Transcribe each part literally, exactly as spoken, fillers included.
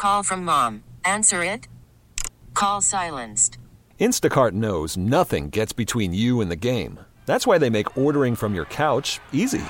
Call from mom. Answer it. Call silenced. Instacart knows nothing gets between you and the game. That's why they make ordering from your couch easy.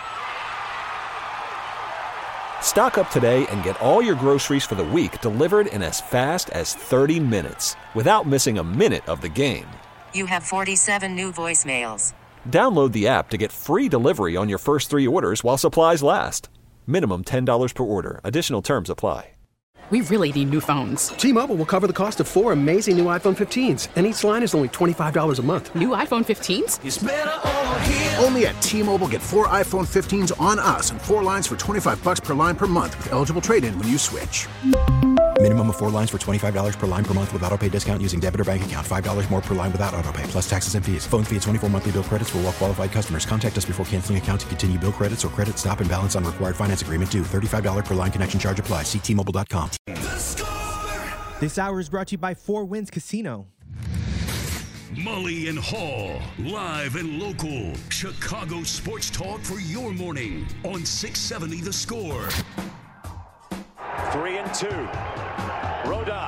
Stock up today and get all your groceries for the week delivered in as fast as thirty minutes without missing a minute of the game. You have forty-seven new voicemails. Download the app to get free delivery on your first three orders while supplies last. Minimum ten dollars per order. Additional terms apply. We really need new phones. T-Mobile will cover the cost of four amazing new iPhone fifteens, and each line is only twenty-five dollars a month. New iPhone fifteens? It's better over here. Only at T-Mobile, get four iPhone fifteens on us and four lines for twenty-five bucks per line per month with eligible trade-in when you switch. Minimum of four lines for twenty-five dollars per line per month with autopay discount using debit or bank account. five dollars more per line without autopay, plus taxes and fees. Phone fee at twenty-four monthly bill credits for well-qualified customers. Contact us before canceling account to continue bill credits or credit stop and balance on required finance agreement due. thirty-five dollars per line connection charge applies. See T Mobile dot com. This hour is brought to you by Four Winds Casino. Mully and Haw, live and local. Chicago sports talk for your morning on six seventy The Score. Three and two. Rodon.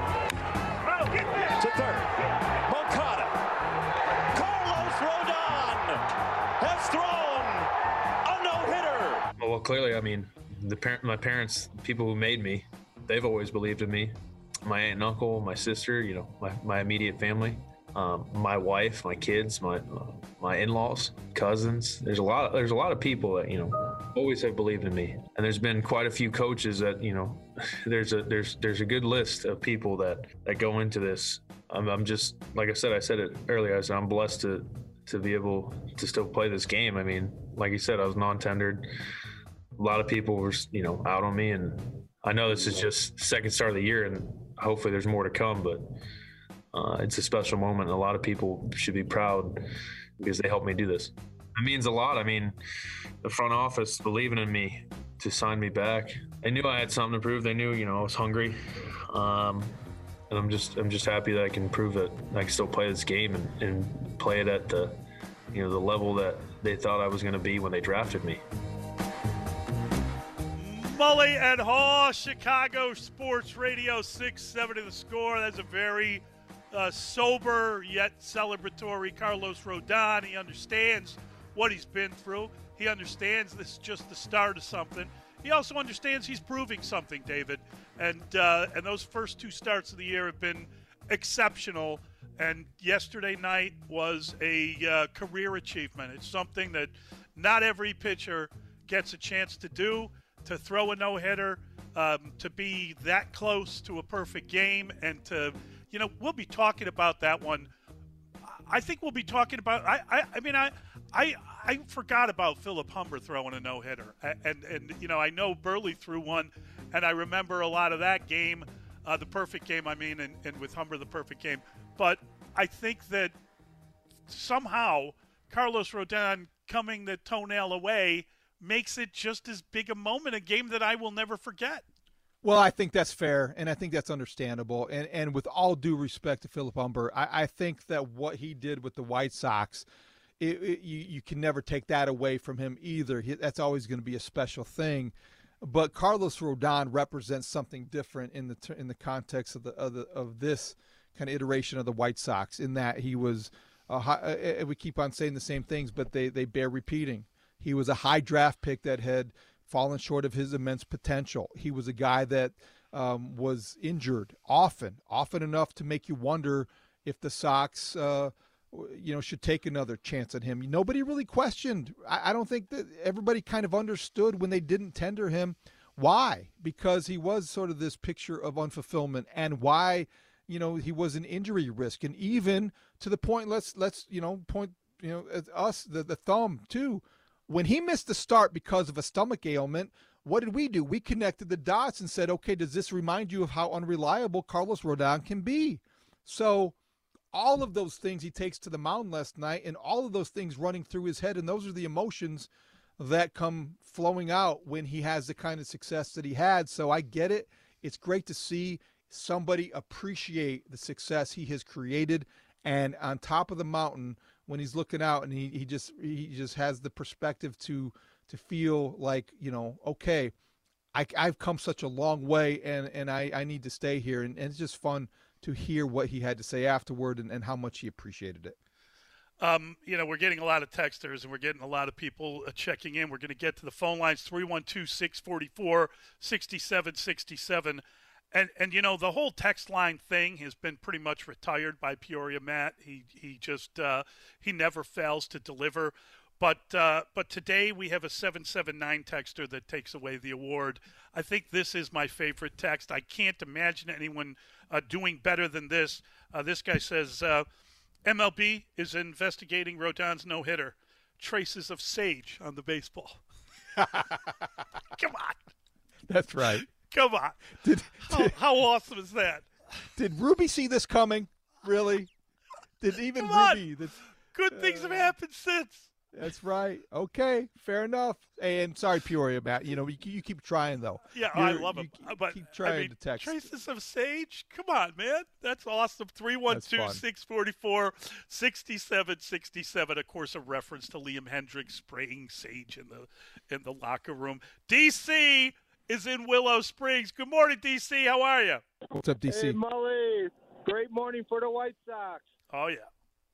To third. Moncada. Carlos Rodon has thrown a no-hitter. Well, clearly, I mean, the parent, my parents, people who made me, they've always believed in me. My aunt and uncle, my sister, you know, my, my immediate family, um, my wife, my kids, my uh, my in-laws, cousins. There's a lot. Of, there's a lot of people that you know always have believed in me, and there's been quite a few coaches that you know. There's a there's there's a good list of people that that go into this. I'm, I'm just like I said. I said it earlier. I said I'm blessed to to be able to still play this game. I mean, like you said, I was non-tendered. A lot of people were you know out on me, and I know this is just the second start of the year, and hopefully there's more to come, but uh, it's a special moment. And a lot of people should be proud because they helped me do this. It means a lot. I mean, the front office believing in me to sign me back. They knew I had something to prove. They knew, you know, I was hungry. Um, and I'm just, I'm just happy that I can prove that I can still play this game and, and play it at the, you know, the level that they thought I was going to be when they drafted me. Mully and Haw, Chicago Sports Radio six seventy The Score. That's a very uh, sober yet celebratory Carlos Rodon. He understands what he's been through. He understands this is just the start of something. He also understands he's proving something, David. And uh, and those first two starts of the year have been exceptional. And yesterday night was a uh, career achievement. It's something that not every pitcher gets a chance to do. To throw a no-hitter, um, to be that close to a perfect game, and to, you know, we'll be talking about that one. I think we'll be talking about. I, I, I mean, I, I, I forgot about Philip Humber throwing a no-hitter, and and you know, I know Burley threw one, and I remember a lot of that game, uh, the perfect game. I mean, and, and with Humber, the perfect game. But I think that somehow Carlos Rodon coming the toenail away makes it just as big a moment, a game that I will never forget. Well, I think that's fair, and I think that's understandable. And and with all due respect to Philip Humber, I, I think that what he did with the White Sox, it, it, you, you can never take that away from him either. He, that's always going to be a special thing. But Carlos Rodon represents something different in the in the context of the of, the, of this kind of iteration of the White Sox, in that he was a high, uh, we keep on saying the same things, but they, they bear repeating. He was a high draft pick that had fallen short of his immense potential. He was a guy that um, was injured often, often enough to make you wonder if the Sox, uh, you know, should take another chance at him. Nobody really questioned. I, I don't think that everybody kind of understood when they didn't tender him why, because he was sort of this picture of unfulfillment, and why, you know, he was an injury risk, and even to the point. Let's let's you know point you know at us the the thumb too. When he missed the start because of a stomach ailment, what did we do? We connected the dots and said, okay, does this remind you of how unreliable Carlos Rodon can be? So all of those things he takes to the mound last night, and all of those things running through his head, and those are the emotions that come flowing out when he has the kind of success that he had. So I get it. It's great to see somebody appreciate the success he has created, and on top of the mountain, when he's looking out, and he, he just he just has the perspective to to feel like, you know, okay, I, I've come such a long way, and, and I, I need to stay here. And, and it's just fun to hear what he had to say afterward and, and how much he appreciated it. Um, you know, we're getting a lot of texters and we're getting a lot of people uh, checking in. We're going to get to the phone lines, three one two, six four four, six seven six seven. And, and, you know, the whole text line thing has been pretty much retired by Peoria Matt. He, he just, uh, he never fails to deliver. But uh, but today we have a seven seven nine texter that takes away the award. I think this is my favorite text. I can't imagine anyone uh, doing better than this. Uh, this guy says, uh, M L B is investigating Rodon's no-hitter. Traces of sage on the baseball. Come on. That's right. Come on. Did, how, did, how awesome is that? Did Ruby see this coming? Really? Did even Come Ruby? On. Good things have happened since. That's right. Okay, fair enough. And sorry, Peoria, Matt. You know, you, you keep trying, though. Yeah, You're, I love it. But keep trying I mean, to text. Traces of sage? Come on, man. That's awesome. three one two, six four four, six seven six seven. Of course, a reference to Liam Hendriks spraying sage in the in the locker room. D C is in Willow Springs. Good morning, D C. How are you? What's up, D C? Hey, Mully. Great morning for the White Sox. Oh, yeah.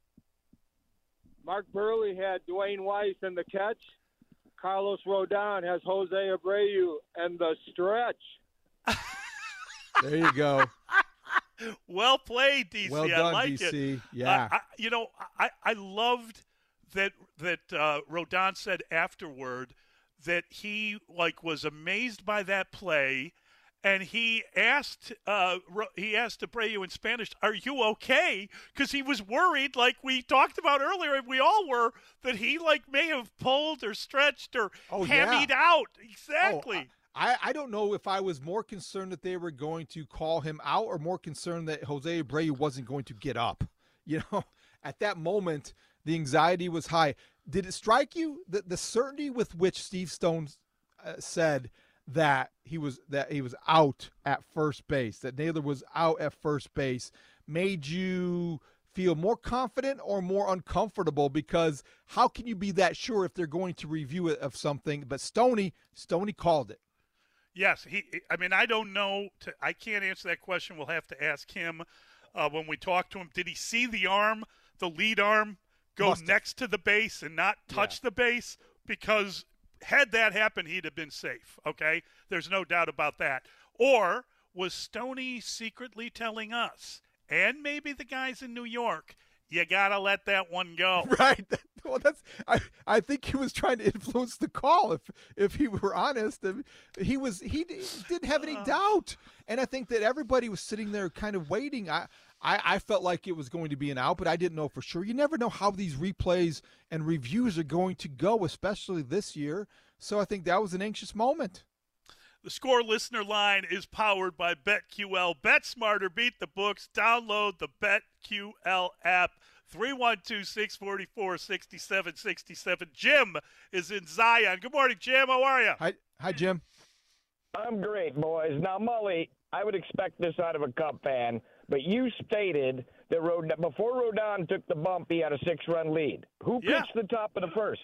Mark Burley had Dwayne Weiss in the catch. Carlos Rodon has Jose Abreu and the stretch. There you go. Well played, D C. Well done, I like D C. It. Yeah. Uh, I, you know, I, I loved that that uh, Rodon said afterward that he like was amazed by that play. And he asked, uh, he asked Abreu in Spanish, "Are you okay?" Because he was worried, like we talked about earlier, and we all were, that he like may have pulled or stretched or oh, hammied yeah. out. Exactly. Oh, I, I don't know if I was more concerned that they were going to call him out or more concerned that Jose Abreu wasn't going to get up. You know, at that moment, the anxiety was high. Did it strike you that the certainty with which Steve Stone uh, said that he was that he was out at first base, that Naylor was out at first base, made you feel more confident or more uncomfortable? Because how can you be that sure if they're going to review it of something? But Stoney, Stoney called it. Yes, he. I mean, I don't know. To, I can't answer that question. We'll have to ask him uh, when we talk to him. Did he see the arm, the lead arm, go Must next have. to the base and not touch yeah. the base? Because had that happened, he'd have been safe, okay? There's no doubt about that. Or was Stoney secretly telling us, and maybe the guys in New York, you got to let that one go? Right. Well, that's. I, I think he was trying to influence the call, if if he were honest. He was. He didn't have any doubt. And I think that everybody was sitting there kind of waiting. I, I, I felt like it was going to be an out, but I didn't know for sure. You never know how these replays and reviews are going to go, especially this year. So I think that was an anxious moment. The Score listener line is powered by BetQL. Bet smarter, beat the books. Download the BetQL app. three one two, six four four, six seven six seven. Jim is in Zion. Good morning, Jim. How are you? Hi, hi, Jim. I'm great, boys. Now, Mully, I would expect this out of a Cub fan, but you stated that Rod- before Rodon took the bump, he had a six-run lead. Who yeah. pitched the top of the first?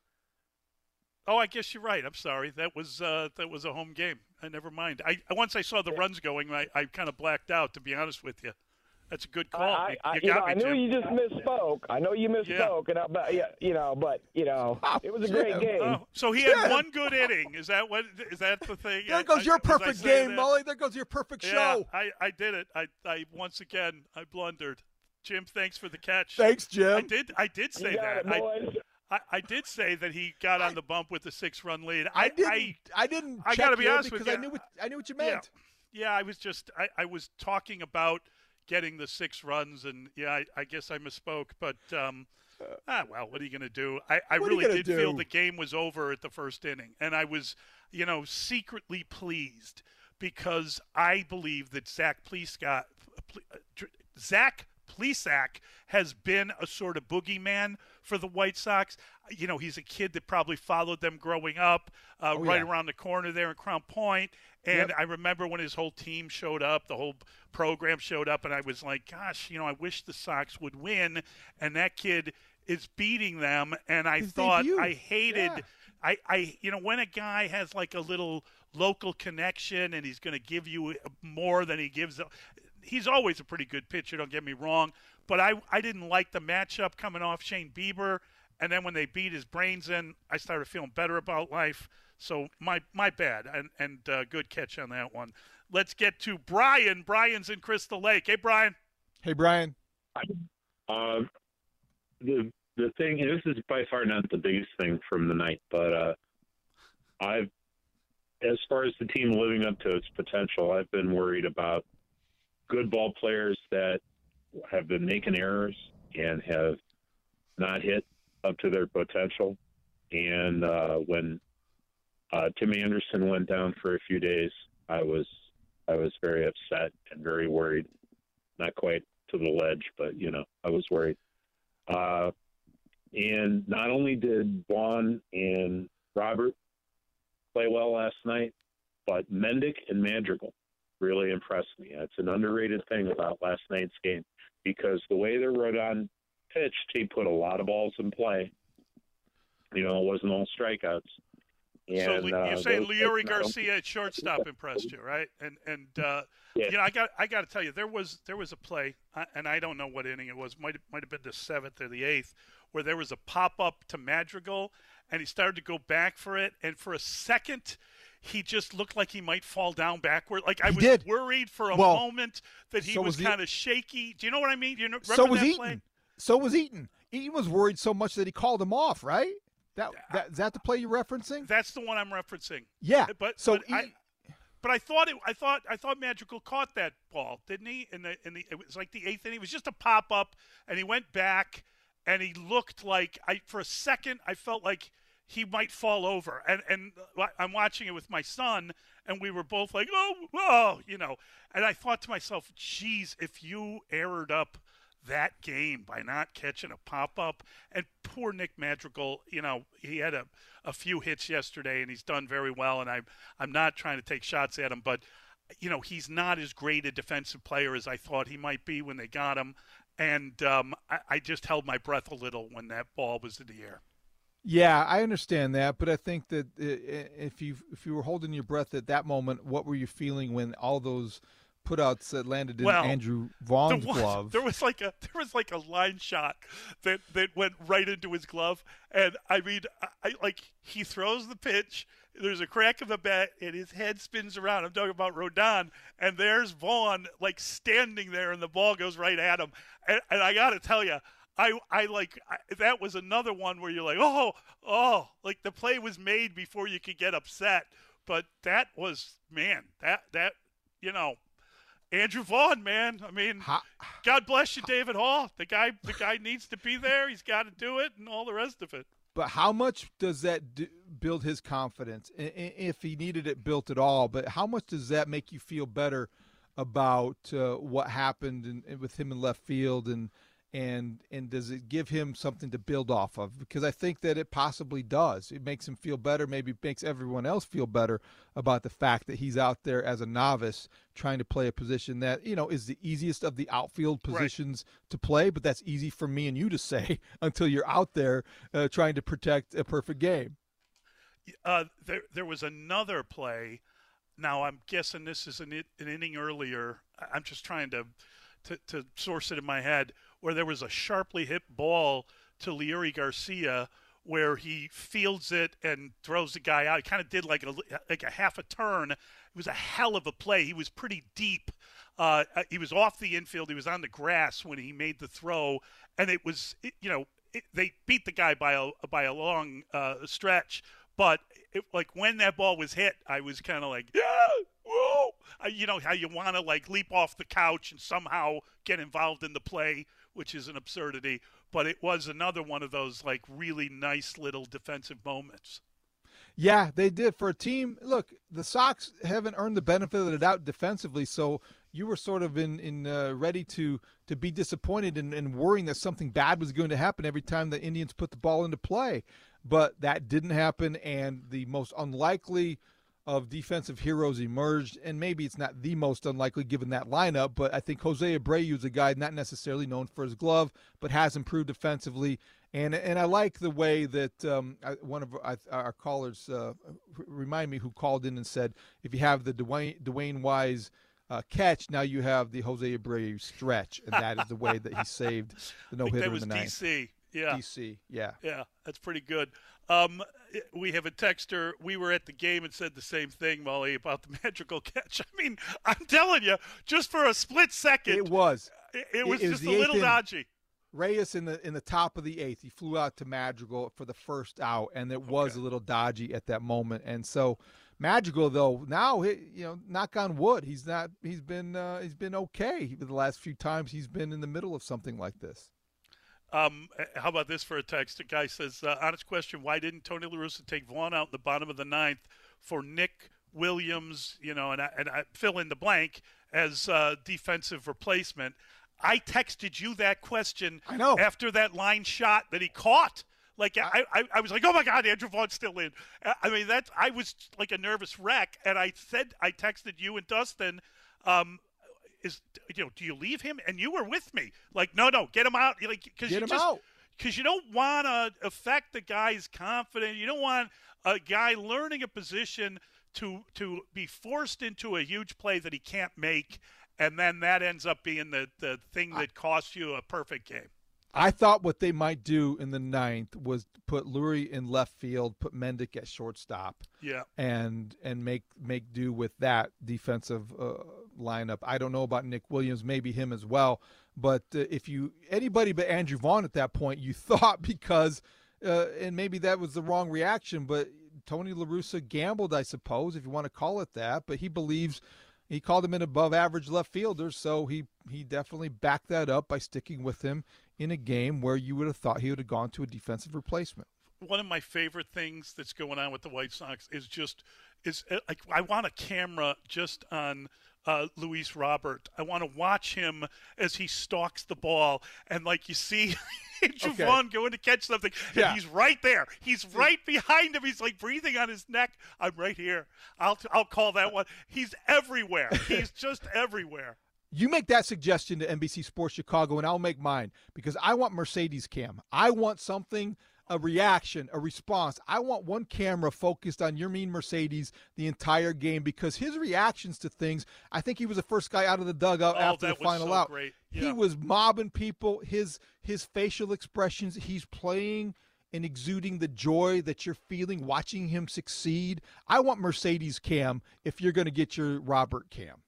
Oh, I guess you're right. I'm sorry. That was uh, that was a home game. I never mind. I once I saw the runs going, I, I kind of blacked out. To be honest with you, that's a good call. I, you, I, you you got know, me, I knew Jim. you just misspoke. I know you misspoke, yeah. and I, but you know, but you know, it was a great game. Oh, so he had one good inning. Is that what? Is that the thing? There goes I, your I, perfect game, Mully. There goes your perfect yeah, show. I, I did it. I, I once again I blundered. Jim, thanks for the catch. Thanks, Jim. I did. I did say you got that. It, boys. I, I did say that he got on the bump with the six-run lead. I, I didn't. I, I didn't. I got to be honest because with you. I knew what I knew what you meant. Yeah, yeah I was just. I, I was talking about getting the six runs, and yeah, I, I guess I misspoke. But um, ah, well, what are you going to do? I, I really did do? feel the game was over at the first inning, and I was, you know, secretly pleased because I believe that Zach Plesac, Zach Plesac has been a sort of boogeyman for the White Sox. You know, he's a kid that probably followed them growing up, uh, oh, right yeah. around the corner there in Crown Point. And yep. I remember when his whole team showed up, the whole program showed up, and I was like, gosh, you know, I wish the Sox would win. And that kid is beating them. And I his thought debut. I hated yeah. I, I, you know, when a guy has like a little local connection and he's going to give you more than he gives, he's always a pretty good pitcher. Don't get me wrong, but I, I didn't like the matchup coming off Shane Bieber, and then when they beat his brains in, I started feeling better about life. So my my bad, and and uh, good catch on that one. Let's get to Brian. Brian's in Crystal Lake. Hey, Brian. Hey, Brian. Uh, the the thing, and this is by far not the biggest thing from the night, but uh, I've, as far as the team living up to its potential, I've been worried about good ball players that have been making errors and have not hit up to their potential. And uh, when uh, Tim Anderson went down for a few days, I was I was very upset and very worried. Not quite to the ledge, but you know, I was worried. Uh, and not only did Vaughn and Robert play well last night, but Mendick and Madrigal really impressed me. That's an underrated thing about last night's game, because the way that Rodon pitched, he put a lot of balls in play. You know, it wasn't all strikeouts. And, so you're uh, saying those, Leury Garcia at shortstop impressed you, right? And and uh, yeah. you know, I got I got to tell you, there was there was a play, and I don't know what inning it was. Might might have been the seventh or the eighth, where there was a pop up to Madrigal, and he started to go back for it, and for a second, he just looked like he might fall down backward. Like I He was did. worried for a Well, moment that he so was was kind of shaky. Do you know what I mean? Do you know, remember So was that Eaton. play? So was Eaton. Eaton was worried so much that he called him off, right? That, that is that the play you're referencing? That's the one I'm referencing. Yeah. But so but, I, but I thought it. I thought I thought Madrigal caught that ball, didn't he? In the in the it was like the eighth inning. It was just a pop up, and he went back, and he looked like I for a second I felt like he might fall over, and and I'm watching it with my son, and we were both like, oh, oh, you know, and I thought to myself, geez, if you erred up that game by not catching a pop-up. And poor Nick Madrigal, you know, he had a, a few hits yesterday, and he's done very well, and I'm, I'm not trying to take shots at him, but, you know, he's not as great a defensive player as I thought he might be when they got him, and um, I, I just held my breath a little when that ball was in the air. Yeah, I understand that, but I think that if you if you were holding your breath at that moment, what were you feeling when all those – putouts that landed in well, Andrew Vaughn's there was, glove? There was like a there was like a line shot that, that went right into his glove, and I mean, I, I like he throws the pitch. There's a crack in the bat, and his head spins around. I'm talking about Rodon, and there's Vaughn like standing there, and the ball goes right at him. And, and I got to tell you, I I like I, that was another one where you're like, oh oh, like the play was made before you could get upset. But that was man, that that you know. Andrew Vaughn, man. I mean, How? God bless you, David Hall. The guy, the guy needs to be there. He's got to do it, and all the rest of it. But how much does that do, build his confidence, if he needed it built at all? But how much does that make you feel better about uh, what happened in, in, with him in left field, and and and does it give him something to build off of? Because I think that it possibly does. It makes him feel better. Maybe makes everyone else feel better about the fact that he's out there as a novice trying to play a position that, you know, is the easiest of the outfield positions right. to play, but that's easy for me and you to say until you're out there uh, trying to protect a perfect game. Uh, there, there was another play. Now, I'm guessing this is an, an inning earlier. I'm just trying to, to, to source it in my head, where there was a sharply hit ball to Leury Garcia where he fields it and throws the guy out. He kind of did like a, like a half a turn. It was a hell of a play. He was pretty deep. Uh, he was off the infield. He was on the grass when he made the throw. And it was, it, you know, it, they beat the guy by a, by a long uh, stretch. But it, like when that ball was hit, I was kind of like, yeah, whoa. Uh, you know, how you want to like leap off the couch and somehow get involved in the play, which is an absurdity. But it was another one of those like really nice little defensive moments. Yeah, they did. For a team, look, the Sox haven't earned the benefit of the doubt defensively, so you were sort of in, in uh, ready to, to be disappointed and, and worrying that something bad was going to happen every time the Indians put the ball into play. But that didn't happen, and the most unlikely of defensive heroes emerged, and maybe it's not the most unlikely given that lineup, but I think Jose Abreu is a guy not necessarily known for his glove, but has improved defensively. And and I like the way that um, I, one of our, our callers uh, remind me who called in and said, if you have the Dwayne, Dwayne Wise uh, catch, now you have the Jose Abreu stretch, and that is the way that he saved the no-hitter in the ninth. That was D C, yeah. D C, yeah. Yeah, that's pretty good. Um, we have a texter. We were at the game and said the same thing, Molly, about the magical catch. I mean, I'm telling you, just for a split second. It was. It, it was it, it just was a little inning. dodgy. Reyes in the in the top of the eighth, he flew out to Madrigal for the first out, and it was okay. a little dodgy at that moment. And so Madrigal, though, now he, you know, knock on wood, he's not. He's been uh, he's been okay the last few times he's been in the middle of something like this. Um, how about this for a text? A guy says, uh, honest question, why didn't Tony La Russa take Vaughn out in the bottom of the ninth for Nick Williams, you know, and I, and I fill in the blank as uh, defensive replacement? I texted you that question I know. after that line shot that he caught. Like, I, I, I was like, oh, my God, Andrew Vaughn's still in. I mean, that I was like a nervous wreck, and I said, I texted you and Dustin, um, is you know, do you leave him? And you were with me. Like, no, no, get him out. Like, cause get you him just, out. Because you don't want to affect the guy's confidence. You don't want a guy learning a position to to be forced into a huge play that he can't make, and then that ends up being the, the thing that costs you a perfect game. I thought what they might do in the ninth was put Lurie in left field, put Mendick at shortstop, yeah, and and make make do with that defensive uh, lineup. I don't know about Nick Williams, maybe him as well. But uh, if you anybody but Andrew Vaughn at that point, you thought because, uh, and maybe that was the wrong reaction, but Tony La Russa gambled, I suppose, if you want to call it that. But he believes. He called him an above-average left fielder, so he, he definitely backed that up by sticking with him in a game where you would have thought he would have gone to a defensive replacement. One of my favorite things that's going on with the White Sox is just is like I want a camera just on uh, Luis Robert. I want to watch him as he stalks the ball, and like you see Andrew Okay. Vaughn going to catch something, and Yeah. he's right there. He's right behind him. He's like breathing on his neck. I'm right here. I'll I'll call that one. He's everywhere. He's just everywhere. You make that suggestion to N B C Sports Chicago, and I'll make mine because I want Mercedes cam. I want something, a reaction, a response. I want one camera focused on Yermin Mercedes the entire game because his reactions to things, I think he was the first guy out of the dugout Oh, after that the was final so out. great. He Yeah. was mobbing people. His his facial expressions, he's playing and exuding the joy that you're feeling watching him succeed. I want Mercedes cam if you're going to get your Robert cam.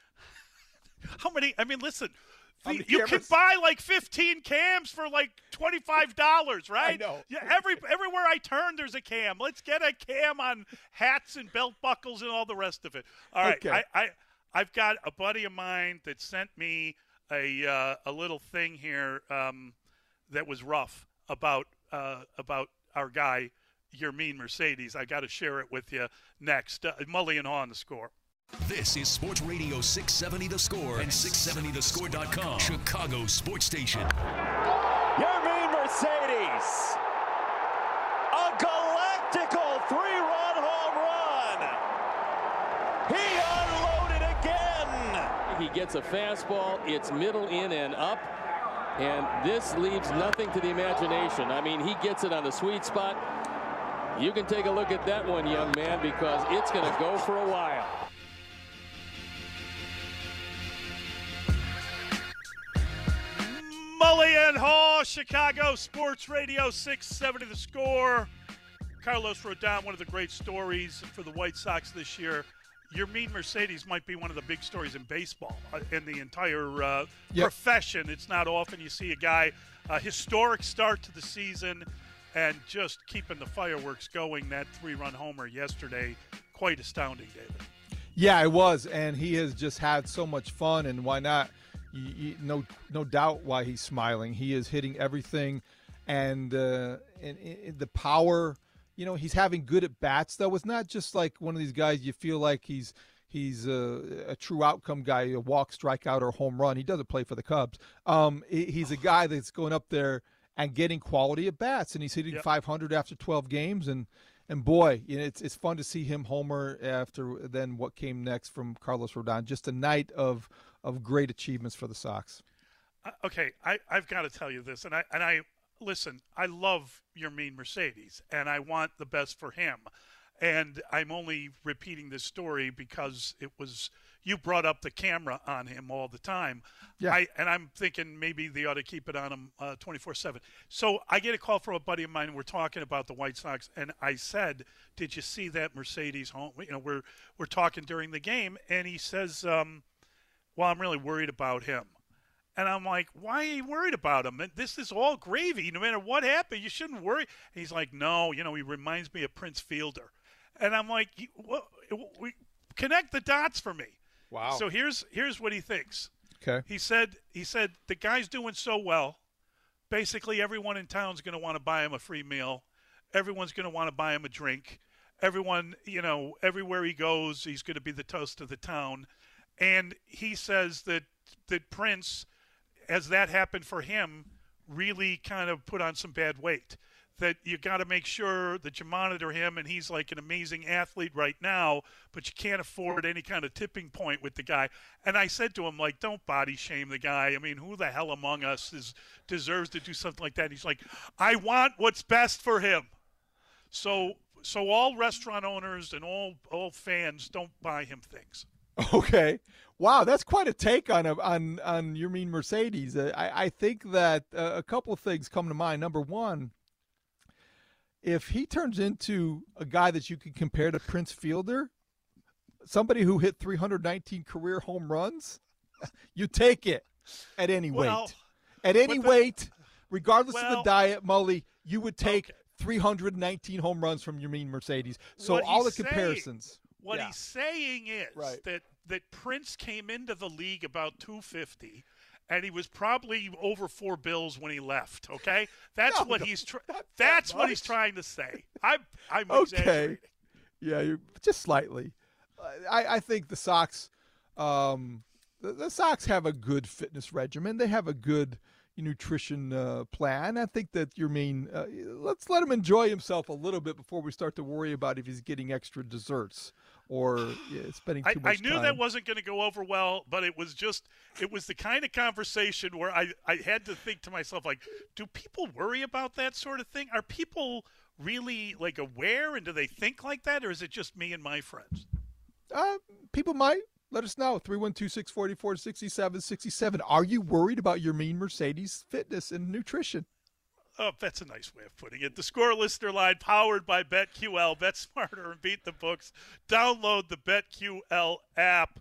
How many? I mean, listen. How the- many you can cameras? buy like fifteen cams for like twenty-five dollars, right? I know. Yeah, every everywhere I turn, there's a cam. Let's get a cam on hats and belt buckles and all the rest of it. All right, Okay. I, I I've got a buddy of mine that sent me a uh, a little thing here um, that was rough about uh, about our guy Yermin Mercedes. I got to share it with you next. Uh, Mully and Haw on the Score. This is Sports Radio six seventy The Score and six seventy the score dot com, Chicago Sports Station. Yermin Mercedes, a galactical three-run home run. He unloaded again. He gets a fastball. It's middle in and up. And this leaves nothing to the imagination. I mean, he gets it on the sweet spot. You can take a look at that one, young man, because it's going to go for a while. Mully and Haw, Chicago Sports Radio six seventy The Score. Carlos wrote down one of the great stories for the White Sox this year. Yermin Mercedes might be one of the big stories in baseball, uh, in the entire uh, Yep. profession. It's not often you see a guy, a historic start to the season, and just keeping the fireworks going. That three-run homer yesterday, quite astounding, David. Yeah, it was, and he has just had so much fun, and why not? You, you, no, no doubt why he's smiling. He is hitting everything, and uh, and, and the power. You know, he's having good at bats. Though it's not just like one of these guys. You feel like he's he's a, a true outcome guy, a walk, strikeout, or home run. He doesn't play for the Cubs. Um, he, he's a guy that's going up there and getting quality at bats, and he's hitting Yep. five hundred after twelve games, and And boy, you know, it's it's fun to see him homer after then what came next from Carlos Rodon. Just a night of of great achievements for the Sox. Uh, okay, I, I've got to tell you this, and I and I listen. I love Yermin Mercedes, and I want the best for him. And I'm only repeating this story because it was you brought up the camera on him all the time. Yeah. I, and I'm thinking maybe they ought to keep it on him uh, twenty-four seven. So I get a call from a buddy of mine, and we're talking about the White Sox, and I said, "Did you see that Mercedes home?" You know, we're we're talking during the game, and he says, um, "Well, I'm really worried about him." And I'm like, "Why are you worried about him? This is all gravy. No matter what happened, you shouldn't worry." And he's like, "No, you know, he reminds me of Prince Fielder." And I'm like, well, we connect the dots for me. Wow. So here's here's what he thinks. Okay. He said he said the guy's doing so well. Basically, everyone in town's going to want to buy him a free meal. Everyone's going to want to buy him a drink. Everyone, you know, everywhere he goes, he's going to be the toast of the town. And he says that that Prince, as that happened for him, really kind of put on some bad weight. That you got to make sure that you monitor him, and he's like an amazing athlete right now, but you can't afford any kind of tipping point with the guy. And I said to him, like, don't body shame the guy. I mean, who the hell among us is deserves to do something like that? And he's like, I want what's best for him. So so all restaurant owners and all all fans, don't buy him things. Okay. Wow, that's quite a take on a, on on Yermin Mercedes. Uh, I, I think that uh, a couple of things come to mind. Number one, if he turns into a guy that you could compare to Prince Fielder, somebody who hit three hundred nineteen career home runs, you take it at any well, weight. At any the, weight, regardless well, of the diet, Mully, you would take okay. three hundred nineteen home runs from Yermin Mercedes. So what all the saying, comparisons. What yeah. he's saying is right. that, that Prince came into the league about two fifty. And he was probably over four bills when he left. Okay, that's no, what no, he's. Tr- that that's what much. he's trying to say. I'm. I'm okay. exaggerating. Yeah, you're just slightly. I, I think the Sox, um, the, the Sox have a good fitness regimen. They have a good nutrition uh, plan. I think that Yermin, uh, let's let him enjoy himself a little bit before we start to worry about if he's getting extra desserts or yeah, spending too I, much I knew time. that wasn't going to go over well, but it was just, it was the kind of conversation where I, I had to think to myself, like, do people worry about that sort of thing? Are people really, like, aware, and do they think like that, or is it just me and my friends? Uh, people might. Let us know. three one two, six four four, six seven six seven. Are you worried about Yermin Mercedes' fitness and nutrition? Oh, that's a nice way of putting it. The Score Listener Line, powered by BetQL. Bet smarter and beat the books. Download the BetQL app.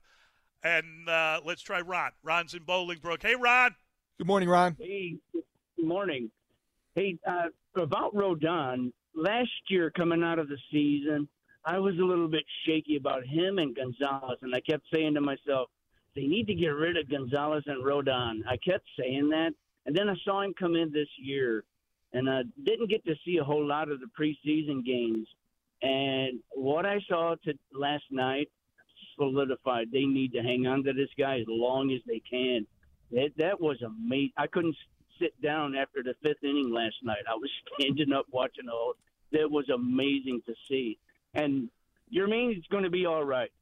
And uh, let's try Ron. Ron's in Bolingbrook. Hey, Ron. Good morning, Ron. Hey, good morning. Hey, uh, about Rodon, last year coming out of the season, I was a little bit shaky about him and Gonzalez, and I kept saying to myself, they need to get rid of Gonzalez and Rodon. I kept saying that, and then I saw him come in this year, and I didn't get to see a whole lot of the preseason games. And what I saw to last night solidified they need to hang on to this guy as long as they can. That, that was amazing. I couldn't sit down after the fifth inning last night. I was standing up watching the whole. That was amazing to see. And Yermin is going to be all right.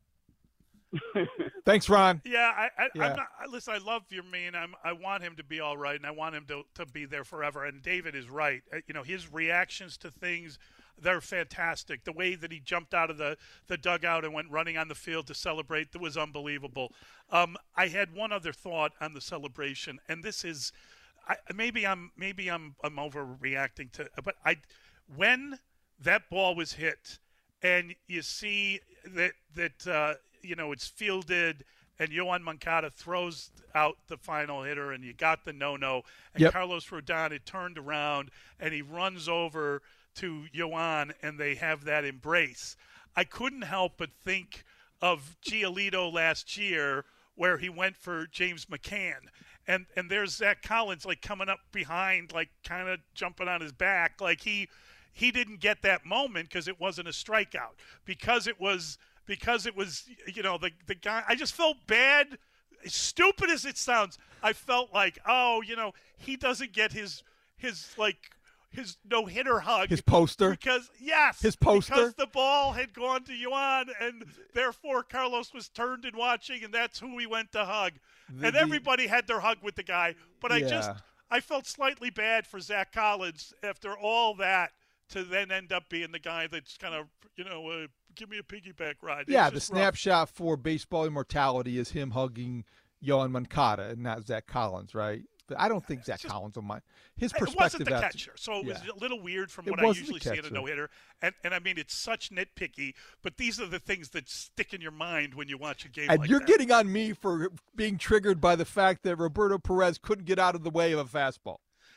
Thanks, Ron. Yeah, I, I, yeah. I'm not. Listen, I love Yermin. I'm. I want him to be all right, and I want him to to be there forever. And David is right. You know, his reactions to things, they're fantastic. The way that he jumped out of the, the dugout and went running on the field to celebrate, that was unbelievable. Um, I had one other thought on the celebration, and this is, I, maybe I'm maybe I'm I'm overreacting to, but I, when that ball was hit. And you see that that uh, you know it's fielded, and Yoan Moncada throws out the final hitter, and you got the no-no. And yep. Carlos Rodon had turned around, and he runs over to Yoan, and they have that embrace. I couldn't help but think of Giolito last year, where he went for James McCann, and and there's Zach Collins like coming up behind, like kind of jumping on his back, like he. He didn't get that moment because it wasn't a strikeout. Because it was, because it was, you know, the the guy. I just felt bad. As stupid as it sounds, I felt like, oh, you know, he doesn't get his his like his no-hitter hug. His poster. Because, yes. His poster. Because the ball had gone to Yoan, and therefore Carlos was turned and watching, and that's who he went to hug. The, and everybody had their hug with the guy. But yeah. I just, I felt slightly bad for Zach Collins after all that to then end up being the guy that's kind of, you know, uh, give me a piggyback ride. It's yeah, the rough. snapshot for baseball immortality is him hugging Yoan Moncada and not Zach Collins, right? But I don't think Zach just, Collins will mind. His perspective. It wasn't the after, catcher, so it yeah. was a little weird from it what I usually see in a no-hitter. And, and, I mean, it's such nitpicky, but these are the things that stick in your mind when you watch a game and like you're that. getting on me for being triggered by the fact that Roberto Perez couldn't get out of the way of a fastball.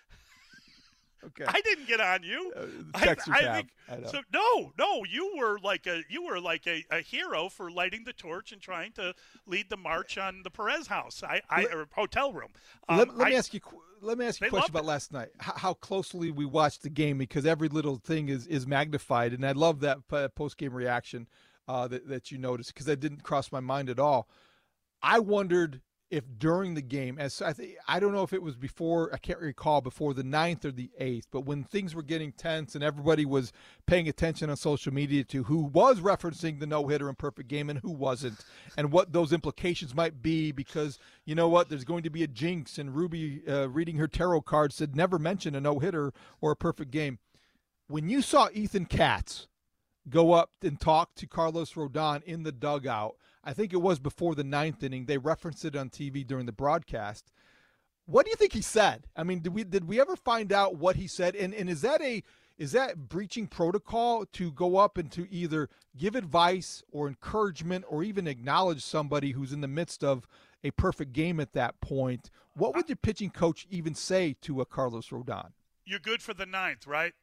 Okay. I didn't get on you. Uh, I, I think I know. so. No, no, you were like a you were like a, a hero for lighting the torch and trying to lead the march on the Perez house, I, I let, or hotel room. Um, let, let I, me ask you. Let me ask you a question about it. last night. How, how closely we watched the game, because every little thing is, is magnified, and I love that post game reaction uh, that that you noticed, because that didn't cross my mind at all. I wondered if during the game, as I think, I don't know if it was before, I can't recall, before the ninth or the eighth, but when things were getting tense and everybody was paying attention on social media to who was referencing the no-hitter and perfect game and who wasn't, and what those implications might be, because you know what, there's going to be a jinx, and Ruby uh, reading her tarot card said never mention a no-hitter or a perfect game. When you saw Ethan Katz go up and talk to Carlos Rodon in the dugout, I think it was before the ninth inning. They referenced it on T V during the broadcast. What do you think he said? I mean, did we did we ever find out what he said? And and is that a is that breaching protocol to go up and to either give advice or encouragement or even acknowledge somebody who's in the midst of a perfect game at that point? What would your pitching coach even say to a Carlos Rodon? You're good for the ninth, right?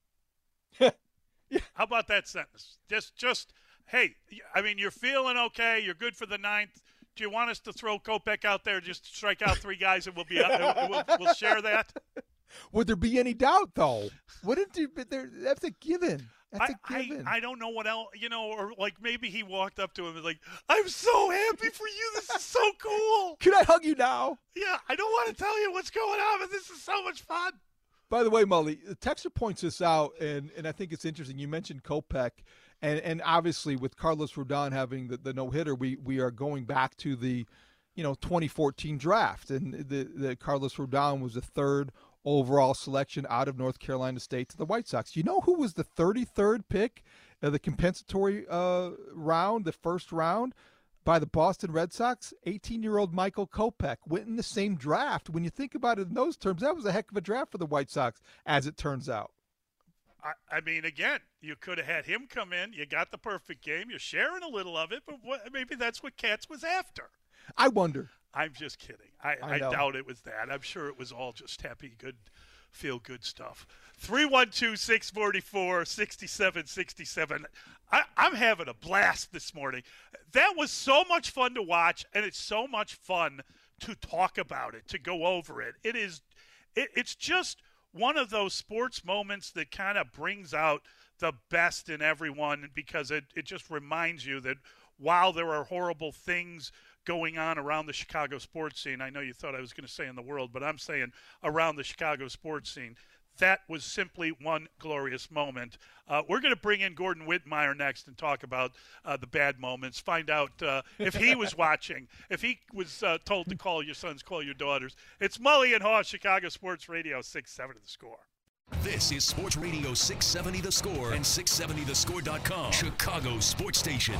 yeah. How about that sentence? Just just. Hey, I mean, you're feeling okay. You're good for the ninth. Do you want us to throw Kopech out there, just strike out three guys, and we'll be out, we'll, we'll share that? Would there be any doubt, though? Wouldn't you? There, that's a given. That's I, a given. I, I don't know what else, you know, or like maybe he walked up to him and was like, "I'm so happy for you. This is so cool. Can I hug you now?" Yeah, I don't want to tell you what's going on, but this is so much fun. By the way, Mully, the texter points this out, and, and I think it's interesting. You mentioned Kopech. And and obviously with Carlos Rodon having the, the no-hitter, we, we are going back to the, you know, twenty fourteen draft. And the, the Carlos Rodon was the third overall selection out of North Carolina State to the White Sox. You know who was the thirty-third pick of the compensatory uh, round, the first round, by the Boston Red Sox? eighteen-year-old Michael Kopech went in the same draft. When you think about it in those terms, that was a heck of a draft for the White Sox, as it turns out. I, I mean, again, you could have had him come in. You got the perfect game. You're sharing a little of it, but what, maybe that's what Katz was after. I wonder. I'm just kidding. I, I, I doubt it was that. I'm sure it was all just happy, good, feel-good stuff. three one two, six four four, six seven six seven. I, I'm having a blast this morning. That was so much fun to watch, and it's so much fun to talk about it, to go over it. It is, it, it's just one of those sports moments that kind of brings out the best in everyone, because it, it just reminds you that while there are horrible things going on around the Chicago sports scene, I know you thought I was going to say in the world, but I'm saying around the Chicago sports scene, that was simply one glorious moment. Uh, we're going to bring in Gordon Wittenmyer next and talk about uh, the bad moments, find out uh, if he was watching, if he was uh, told to call your sons, call your daughters. It's Mully and Haw, Chicago Sports Radio, six seventy The Score. This is Sports Radio six seventy The Score and six seventy the score dot com, Chicago Sports Station.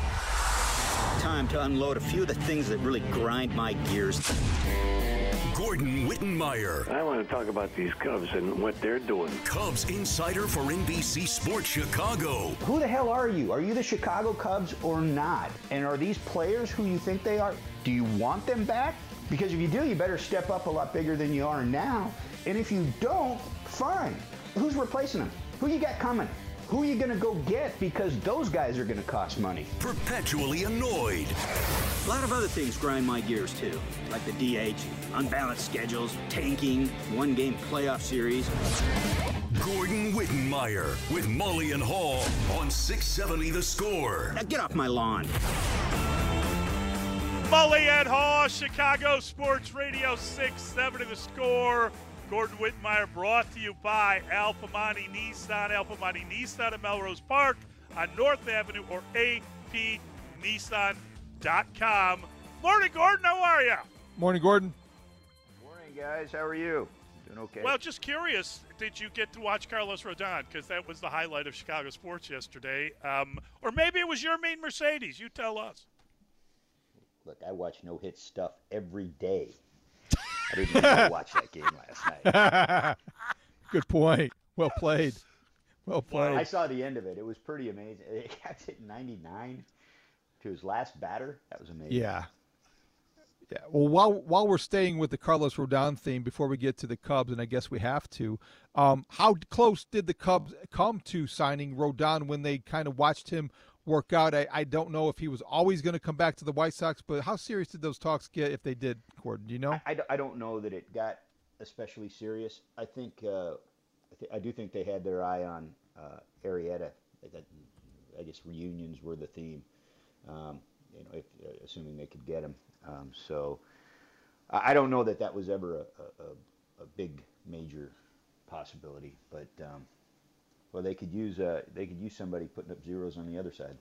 Time to unload a few of the things that really grind my gears. Gordon Wittenmyer. I want to talk about these Cubs and what they're doing. Cubs insider for N B C Sports Chicago. Who the hell are you? Are you the Chicago Cubs or not? And are these players who you think they are? Do you want them back? Because if you do, you better step up a lot bigger than you are now. And if you don't, fine. Who's replacing them? Who you got coming? Who are you going to go get? Because those guys are going to cost money. Perpetually annoyed. A lot of other things grind my gears, too. Like the D H, unbalanced schedules, tanking, one-game playoff series. Gordon Wittenmyer with Mully and Haw on six seventy The Score. Now get off my lawn. Mully and Haw, Chicago Sports Radio, six seventy The Score. Gordon Wittenmeyer brought to you by Al Piemonte Nissan. Al Piemonte Nissan at Melrose Park on North Avenue or A P Nissan dot com. Morning, Gordon. How are you? Morning, Gordon. Morning, guys. How are you? Doing okay? Well, just curious, did you get to watch Carlos Rodon? Because that was the highlight of Chicago sports yesterday. Um, or maybe it was your mean Mercedes. You tell us. Look, I watch no-hit stuff every day. I didn't even watch that game last night. Good point. Well played. Well played. I saw the end of it. It was pretty amazing. He got hit ninety-nine to his last batter. That was amazing. Yeah. Yeah. Well, while while we're staying with the Carlos Rodon theme, before we get to the Cubs, and I guess we have to, um, how close did the Cubs come to signing Rodon when they kind of watched him work out? I, I don't know if he was always going to come back to the White Sox, but how serious did those talks get if they did, Gordon? Do you know? I, I, I don't know that it got especially serious. I think uh, I, th- I do think they had their eye on uh, Arrieta. That, I guess reunions were the theme, um, you know, if, uh, assuming they could get him. Um, so I, I don't know that that was ever a, a, a big major possibility, but um, well, they could use uh, they could use somebody putting up zeros on the other side.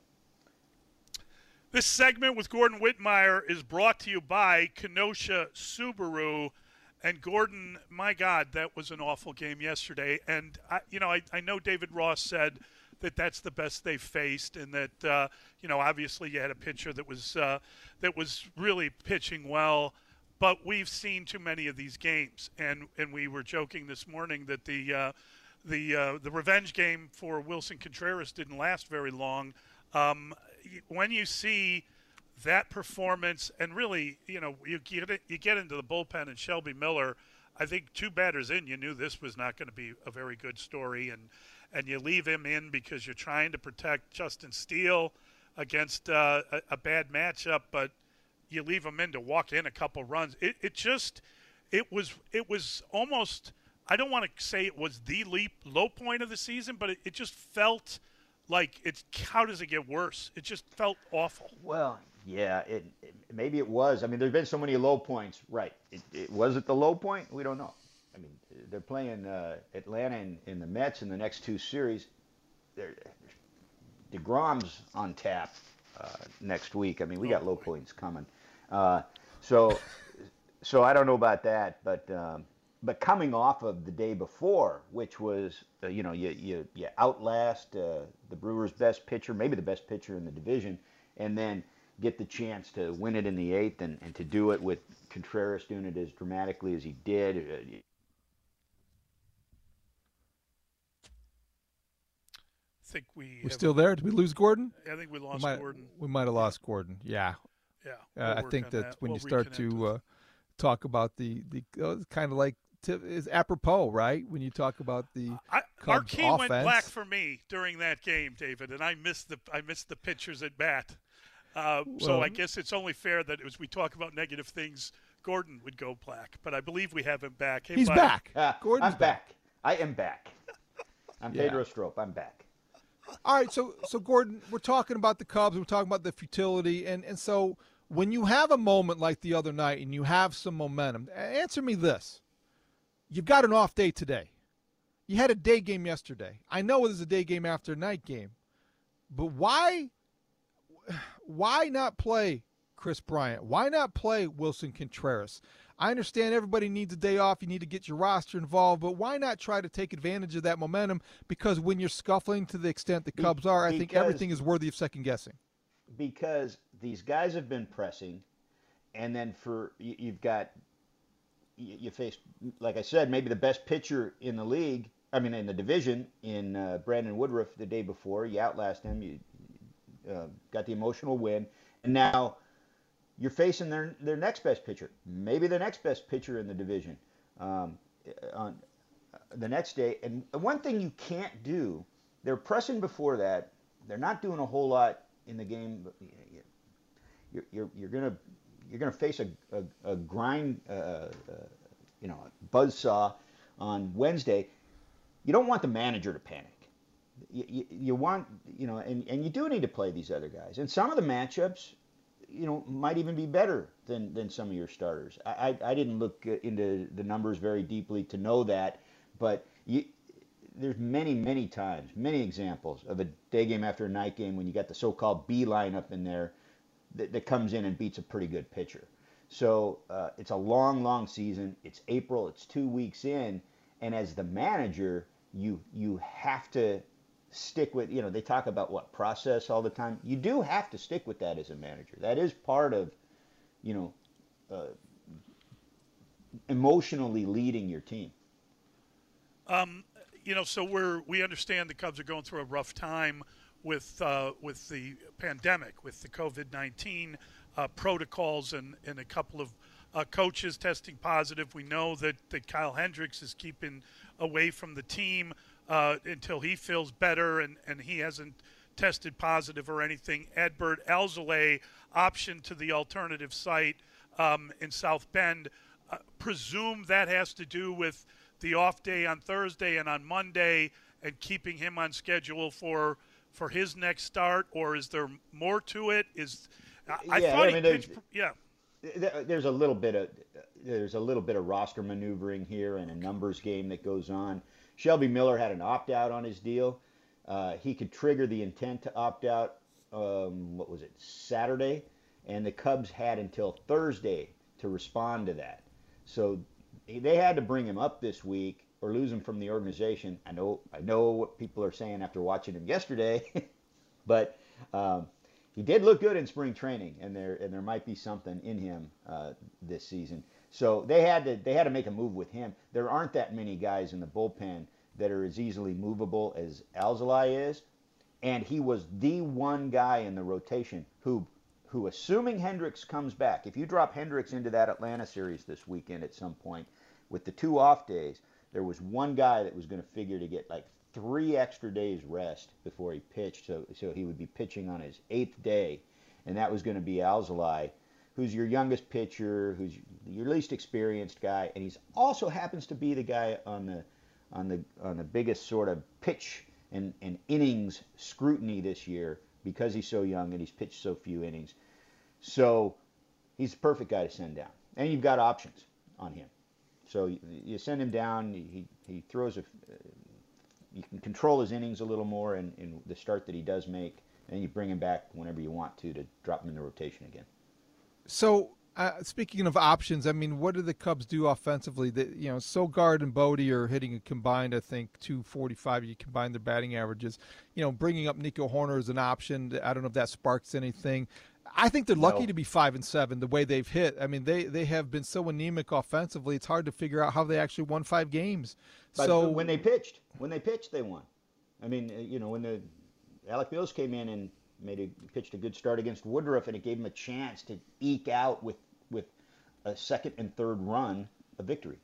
This segment with Gordon Wittenmeyer is brought to you by Kenosha Subaru. And Gordon, my God, that was an awful game yesterday. And, I, you know, I, I know David Ross said that that's the best they've faced and that, uh, you know, obviously you had a pitcher that was uh, that was really pitching well. But we've seen too many of these games. And, and we were joking this morning that the uh, the uh, the revenge game for Wilson Contreras didn't last very long. Um, when you see that performance, and really, you know, you get it, you get into the bullpen and Shelby Miller, I think two batters in, you knew this was not going to be a very good story, and and you leave him in because you're trying to protect Justin Steele against uh, a, a bad matchup, but you leave him in to walk in a couple runs. It it just, it was it was almost, I don't want to say it was the leap low point of the season, but it, it just felt like it's, how does it get worse? It just felt awful. Well, yeah, it, it maybe it was. I mean, there's been so many low points. Right. It, it was it the low point? We don't know. I mean, they're playing uh, Atlanta in, in the Mets in the next two series. They're, DeGrom's on tap uh, next week. I mean, we got low points coming. Uh, so, so I don't know about that, but um, but coming off of the day before, which was uh, you know you you you outlast uh, the Brewers' best pitcher, maybe the best pitcher in the division, and then get the chance to win it in the eighth, and, and to do it with Contreras doing it as dramatically as he did. Uh, I think we We're still there. Did we lose Gordon? I think we lost we might, Gordon. We might have lost Gordon. Yeah. Yeah. Uh, we'll I think that, that when we'll you start reconnect to uh, talk about the the uh, kind of like to, is apropos, right? When you talk about the I, Cubs our key offense. went black for me during that game, David, and I missed the I missed the pitchers at bat. Uh, well, so I guess it's only fair that as we talk about negative things, Gordon would go black. But I believe we have him back. Hey, he's bud. back. Uh, Gordon's I'm back. back. I am back. I'm Yeah. Pedro Strop. I'm back. All right, so so Gordon, we're talking about the Cubs, we're talking about the futility, and, and so when you have a moment like the other night and you have some momentum, answer me this. You've got an off day today. You had a day game yesterday. I know it is a day game after a night game, but why why not play Chris Bryant? Why not play Wilson Contreras? I understand everybody needs a day off. You need to get your roster involved, but why not try to take advantage of that momentum? Because when you're scuffling to the extent the Cubs are, I think Because- everything is worthy of second guessing. Because these guys have been pressing, and then for you, you've got you, you face, like I said, maybe the best pitcher in the league. I mean, in the division, in uh, Brandon Woodruff the day before. You outlast him. You uh, got the emotional win, and now you're facing their their next best pitcher, maybe the next best pitcher in the division, um, on the next day. And one thing you can't do, they're pressing before that. They're not doing a whole lot in the game. You're you're, you're gonna you're gonna face a a, a grind, uh, uh, you know, a buzzsaw on Wednesday. You don't want the manager to panic. You, you, you want, you know, and, and you do need to play these other guys. And some of the matchups, you know, might even be better than, than some of your starters. I, I, I didn't look into the numbers very deeply to know that, but you, there's many, many times, many examples of a day game after a night game when you got the so-called B lineup in there that, that comes in and beats a pretty good pitcher. So uh, it's a long, long season. It's April. It's two weeks in. And as the manager, you you have to stick with, you know, they talk about what, process all the time. You do have to stick with that as a manager. That is part of, you know, uh, emotionally leading your team. Um, you know, so we're we understand the Cubs are going through a rough time with uh, with the pandemic, with the COVID nineteen uh, protocols, and, and a couple of uh, coaches testing positive. We know that, that Kyle Hendricks is keeping away from the team uh, until he feels better, and, and he hasn't tested positive or anything. Adbert Alzolay option to the alternative site um, in South Bend. Uh, presume that has to do with the off day on Thursday and on Monday and keeping him on schedule for for his next start, or is there more to it? Is I, yeah, I thought I mean, he pitched, yeah. There's a little bit of there's a little bit of roster maneuvering here and a numbers game that goes on. Shelby Miller had an opt out on his deal. Uh, he could trigger the intent to opt out. Um, what was it, Saturday? And the Cubs had until Thursday to respond to that. So they had to bring him up this week or lose him from the organization. I know I know what people are saying after watching him yesterday, but um, he did look good in spring training, and there and there might be something in him uh, this season. So they had to they had to make a move with him. There aren't that many guys in the bullpen that are as easily movable as Alzolay is, and he was the one guy in the rotation who who, assuming Hendricks comes back, if you drop Hendricks into that Atlanta series this weekend at some point, with the two off days, there was one guy that was going to figure to get like three extra days rest before he pitched, so so he would be pitching on his eighth day, and that was going to be Alzolay, who's your youngest pitcher, who's your least experienced guy, and he's also happens to be the guy on the on the on the biggest sort of pitch and, and innings scrutiny this year because he's so young and he's pitched so few innings. So he's the perfect guy to send down, and you've got options on him. So you, you send him down. He he throws a. Uh, you can control his innings a little more in, in the start that he does make, and you bring him back whenever you want to to drop him in the rotation again. So uh, speaking of options, I mean, what do the Cubs do offensively? That you know, Sogard and Bodie are hitting a combined, I think, two forty-five. You combine their batting averages. You know, bringing up Nico Horner as an option. I don't know if that sparks anything. I think they're lucky no. to be five and seven the way they've hit. I mean, they, they have been so anemic offensively. It's hard to figure out how they actually won five games. But so when they pitched, when they pitched, they won. I mean, you know, when the Alec Mills came in and made a pitched a good start against Woodruff, and it gave him a chance to eke out with with a second and third run a victory.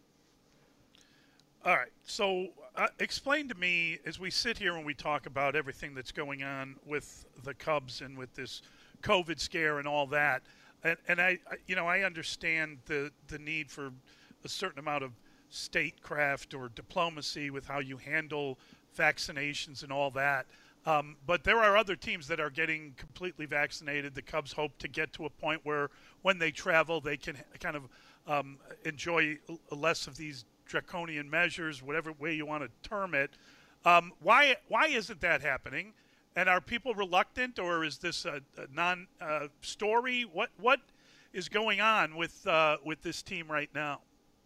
All right. So uh, explain to me, as we sit here and we talk about everything that's going on with the Cubs and with this COVID scare and all that, and, and I, I, you know, I understand the the need for a certain amount of statecraft or diplomacy with how you handle vaccinations and all that. Um, but there are other teams that are getting completely vaccinated. The Cubs hope to get to a point where when they travel, they can kind of um, enjoy less of these draconian measures, whatever way you want to term it. Um, why why isn't that happening? And are people reluctant, or is this a, a non-story? Uh, what what is going on with uh, with this team right now?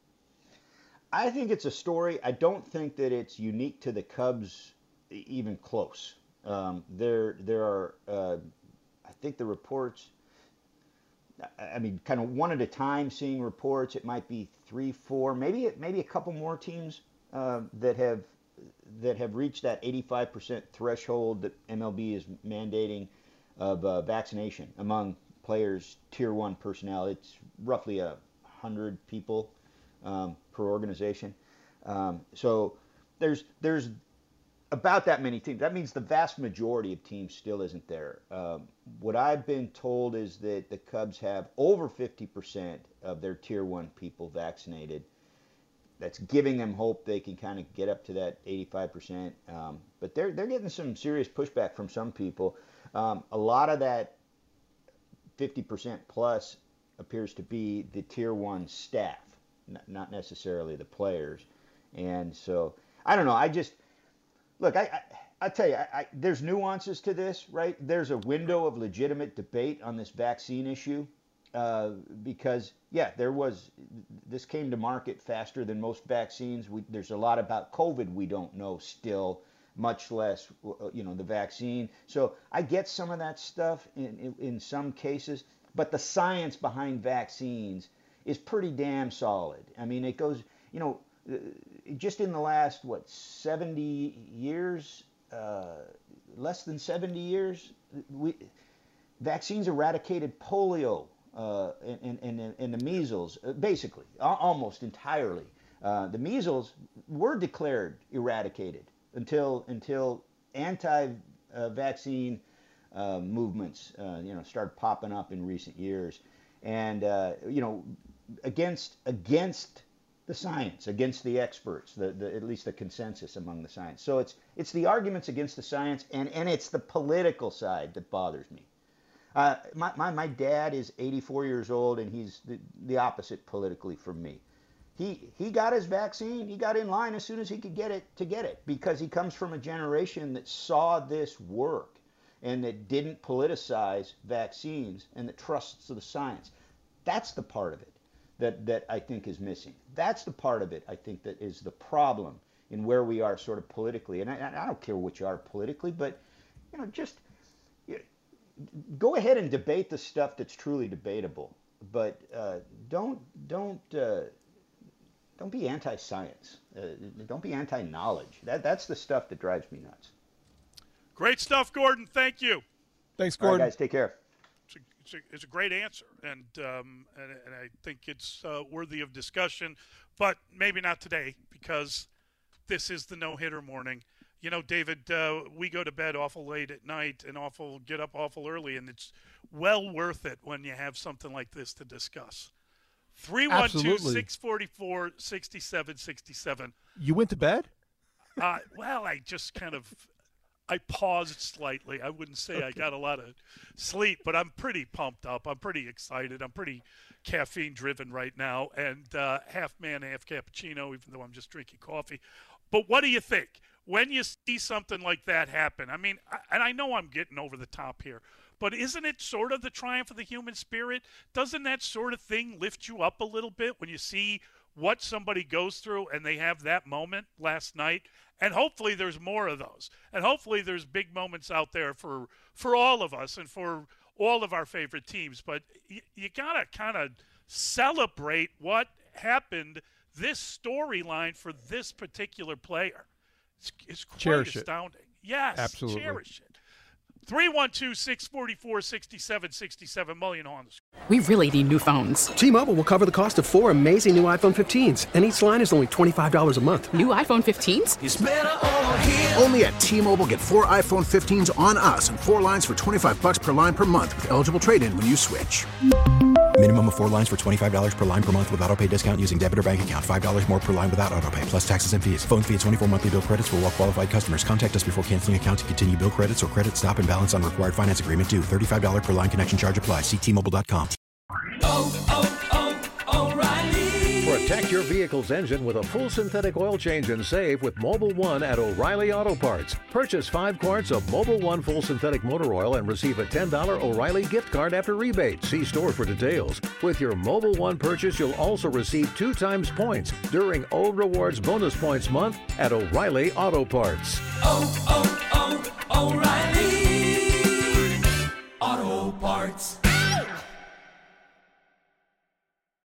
I think it's a story. I don't think that it's unique to the Cubs, even close. Um, there there are, uh, I think the reports. I mean, kind of one at a time, seeing reports. It might be three, four, maybe maybe a couple more teams uh, that have. that have reached that eighty-five percent threshold that M L B is mandating of uh, vaccination among players, tier one personnel. It's roughly a hundred people um, per organization. Um, so there's there's about that many teams. That means the vast majority of teams still isn't there. Um, what I've been told is that the Cubs have over fifty percent of their tier one people vaccinated. That's giving them hope they can kind of get up to that eighty-five percent. Um, but they're they're getting some serious pushback from some people. Um, a lot of that fifty percent plus appears to be the tier one staff, not necessarily the players. And so, I don't know. I just, look, I, I, I tell you, I, I, there's nuances to this, right? There's a window of legitimate debate on this vaccine issue uh, because, yeah, there was, this came to market faster than most vaccines. We, there's a lot about COVID we don't know still, much less, you know, the vaccine. So I get some of that stuff in, in, in some cases, but the science behind vaccines is pretty damn solid. I mean, it goes, you know, just in the last, what, seventy years, uh, less than seventy years, we, vaccines eradicated polio uh, and, and, and the measles, basically, almost entirely. Uh, the measles were declared eradicated until until anti-vaccine uh, movements, uh, you know, started popping up in recent years, and uh, you know, against against. the science, against the experts, the, the at least the consensus among the science. So it's it's the arguments against the science, and, and it's the political side that bothers me. Uh, my, my my dad is eighty-four years old, and he's the, the opposite politically from me. He he got his vaccine. He got in line as soon as he could get it to get it because he comes from a generation that saw this work and that didn't politicize vaccines and that trusts the science. That's the part of it that that I think is missing. That's the part of it I think that is the problem in where we are sort of politically. And I, I don't care what you are politically, but you know, just you know, go ahead and debate the stuff that's truly debatable. But uh, don't don't uh, don't be anti-science. Uh, don't be anti-knowledge. That that's the stuff that drives me nuts. Great stuff, Gordon. Thank you. Thanks, Gordon. All right, guys, take care. It's a, it's a, it's a great answer, and um, and, and I think it's uh, worthy of discussion, but maybe not today because this is the no-hitter morning. You know, David, uh, we go to bed awful late at night and awful get up awful early, and it's well worth it when you have something like this to discuss. three one two, six four four, six seven six seven. You went to bed? Uh, well, I just kind of – I paused slightly. I wouldn't say okay. I got a lot of sleep, but I'm pretty pumped up. I'm pretty excited. I'm pretty caffeine-driven right now, and uh, half man, half cappuccino, even though I'm just drinking coffee. But what do you think? When you see something like that happen, I mean, I, and I know I'm getting over the top here, but isn't it sort of the triumph of the human spirit? Doesn't that sort of thing lift you up a little bit when you see what somebody goes through and they have that moment last night? And hopefully there's more of those. And hopefully there's big moments out there for for all of us and for all of our favorite teams. But you, you got to kind of celebrate what happened, this storyline for this particular player. It's, it's quite cherish astounding. It. Yes, absolutely. Cherish it. three one two, six four four, six seven six seven million on the screen. We really need new phones. T-Mobile will cover the cost of four amazing new iPhone fifteens, and each line is only twenty-five dollars a month. New iPhone fifteens? It's better over here. Only at T-Mobile, get four iPhone fifteens on us and four lines for twenty-five bucks per line per month with eligible trade-in when you switch. Minimum of four lines for twenty-five dollars per line per month with autopay discount using debit or bank account. five dollars more per line without autopay, plus taxes and fees. Phone fee at twenty-four monthly bill credits for well-qualified customers. Contact us before canceling account to continue bill credits or credit stop and balance on required finance agreement due. thirty-five dollars per line connection charge applies. See T Mobile dot com. Oh, oh, oh, O'Reilly. Protect your vehicle's engine with a full synthetic oil change and save with Mobil one at O'Reilly Auto Parts. Purchase five quarts of Mobil one full synthetic motor oil and receive a ten dollars O'Reilly gift card after rebate. See store for details. With your Mobil one purchase, you'll also receive two times points during O Rewards Bonus Points Month at O'Reilly Auto Parts. Oh, oh, oh, O'Reilly Auto Parts.